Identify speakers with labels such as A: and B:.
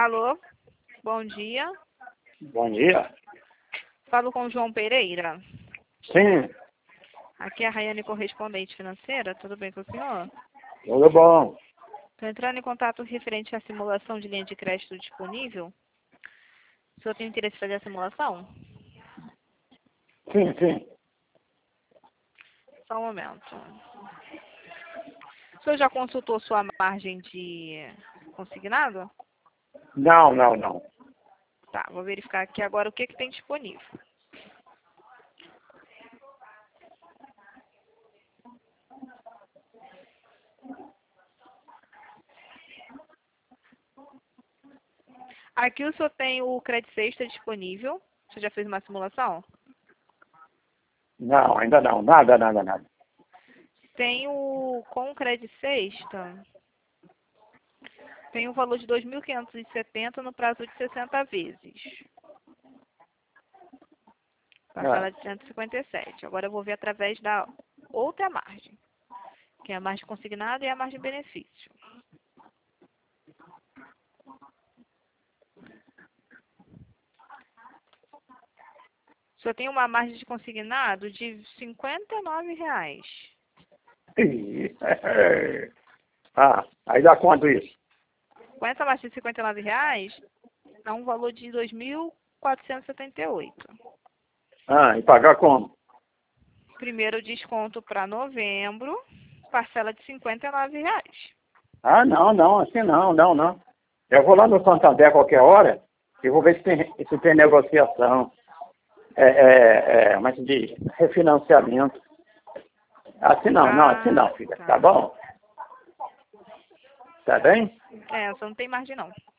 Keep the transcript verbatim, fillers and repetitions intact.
A: Alô, bom dia.
B: Bom dia.
A: Falo com o João Pereira.
B: Sim,
A: Aqui é a Raiane, correspondente financeira. Tudo bem com o senhor?
B: tudo bom.
A: Estou entrando em contato referente à simulação de linha de crédito disponível. O senhor tem interesse em fazer a simulação?
B: Sim, sim.
A: Só um momento. O senhor já consultou sua margem de consignado?
B: Não, não, não.
A: Tá, vou verificar aqui agora o que, que tem disponível. Aqui o senhor tem o Credit Sexta disponível. Você já fez uma simulação?
B: Não, ainda não. Nada, nada, nada.
A: Tem o com o Credit Sexta. Tem um valor de dois mil quinhentos e setenta no prazo de sessenta vezes. Parcela de cento e cinquenta e sete. Agora eu vou ver através da outra margem, que é a margem consignada e a margem benefício. Só tem uma margem de consignado de cinquenta e nove reais.
B: Ih, Ah, aí dá quanto isso?
A: Com essa margem de cinquenta e nove reais, dá um valor de dois mil quatrocentos e setenta e oito.
B: Ah, e pagar como?
A: Primeiro desconto para novembro, parcela de cinquenta e nove reais.
B: Ah, não, não, assim não, não, não. Eu vou lá no Santander qualquer hora e vou ver se tem, se tem negociação. É, é, é, mas de refinanciamento. Assim não, não, assim
A: Ah,
B: não, filha.
A: tá.
B: Tá bom? Tá bem?
A: É, só não tem margem não.